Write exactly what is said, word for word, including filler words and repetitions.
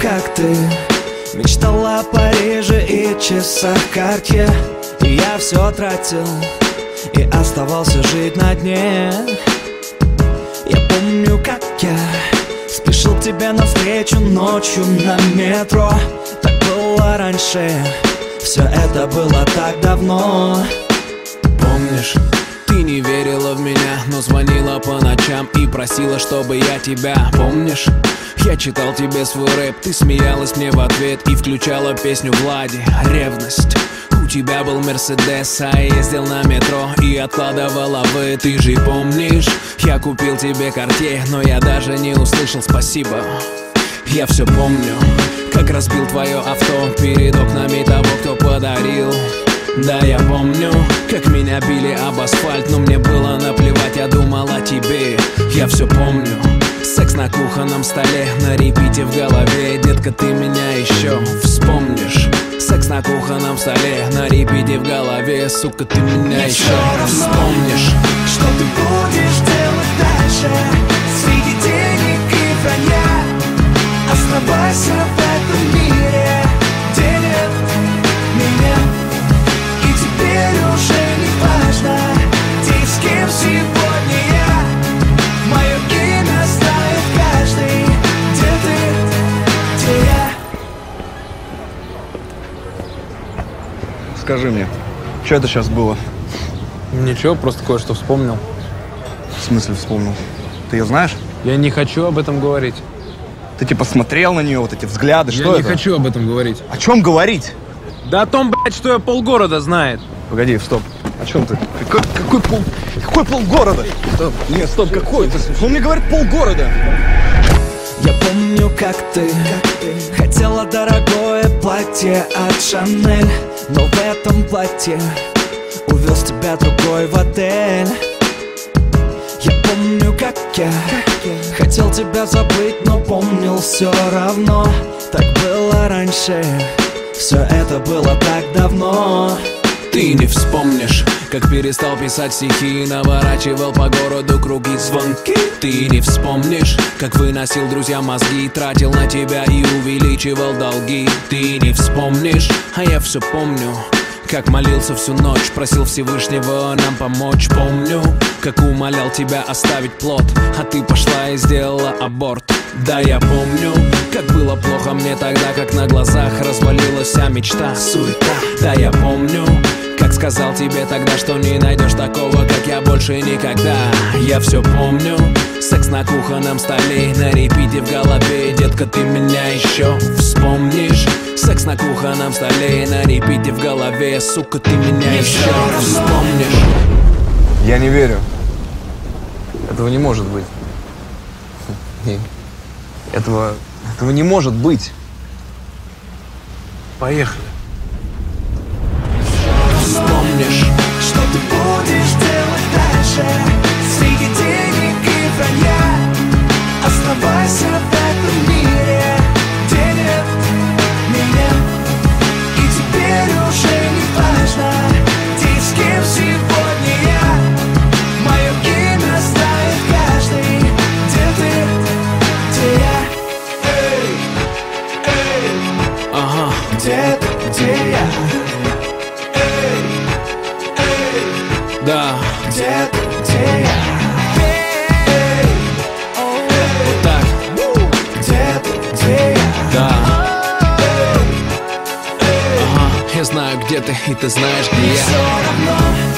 как ты мечтала о Париже и часах Cartier. И я все тратил и оставался жить на дне. Я помню, как я спешил к тебе навстречу ночью на метро. Так было раньше, все это было так давно. Помнишь, ты не верила в меня, но звонила по ночам и просила, чтобы я тебя. Помнишь, я читал тебе свой рэп, ты смеялась мне в ответ и включала песню Влади «Ревность». У тебя был Мерседес, а я ездил на метро и откладывала вы. Ты же помнишь, я купил тебе Cartier, но я даже не услышал спасибо. Я все помню, как разбил твое авто перед окнами того, кто подарил. Да, я помню, как меня били об асфальт, но мне было наплевать, я думал о тебе. Я все помню, секс на кухонном столе, на репите в голове. Детка, ты меня еще вспомнишь. Секс на кухонном столе, на репите в голове. Сука, ты меня еще вспомнишь. Что ты будешь делать дальше среди денег и вранья? Оставайся в этом мире, где нет меня. И теперь уже не важно, где и с кем сегодня я. Мое имя знает каждый, где ты, где я. Скажи мне, что это сейчас было? Ничего, просто кое-что вспомнил. В смысле вспомнил? Ты ее знаешь? Я не хочу об этом говорить. Ты типа смотрел на нее, вот эти взгляды, Я что не это? хочу об этом говорить. О чем говорить? Да о том, блядь, что я полгорода знает. Погоди, стоп. О чем ты? Какой, какой пол... Какой полгорода? Стоп. Нет, стоп, какой? Он мне говорит полгорода. Я помню, как ты, как ты хотела дорогое платье от Шанель, но в этом платье увез тебя другой в отель. Я помню, как я, как я хотел тебя забыть, но помнил все равно. Так было раньше, все это было так давно. Ты не вспомнишь, как перестал писать стихи и наворачивал по городу круги звонки. Ты не вспомнишь, как выносил друзьям мозги, тратил на тебя и увеличивал долги. Ты не вспомнишь, а я все помню, как молился всю ночь, просил Всевышнего нам помочь. Помню, как умолял тебя оставить плод, а ты пошла и сделала аборт. Да, я помню, как было плохо мне тогда, как на глазах развалилась вся мечта, суета. Да, я помню, как сказал тебе тогда, что не найдешь такого, как я, больше никогда. Я все помню, секс на кухонном столе, на репите в голове. Детка, ты меня еще вспомнишь. Секс на кухонном столе, на репите в голове. Сука, ты меня еще вспомнишь. Я не верю. Этого не может быть. Этого, этого не может быть. Поехали. Вспомнишь, что ты будешь делать дальше среди денег и вранья? Оставайся в этом мире, где нет меня. И теперь уже не важно, где и с кем сегодня я. Мое имя знает каждый, где ты, где я. Эй, эй, ага, где ты, где я. да, Где ты, где я? вот так, Где ты, где я? да. Ага, я знаю, где ты, и ты знаешь, где я. Все равно.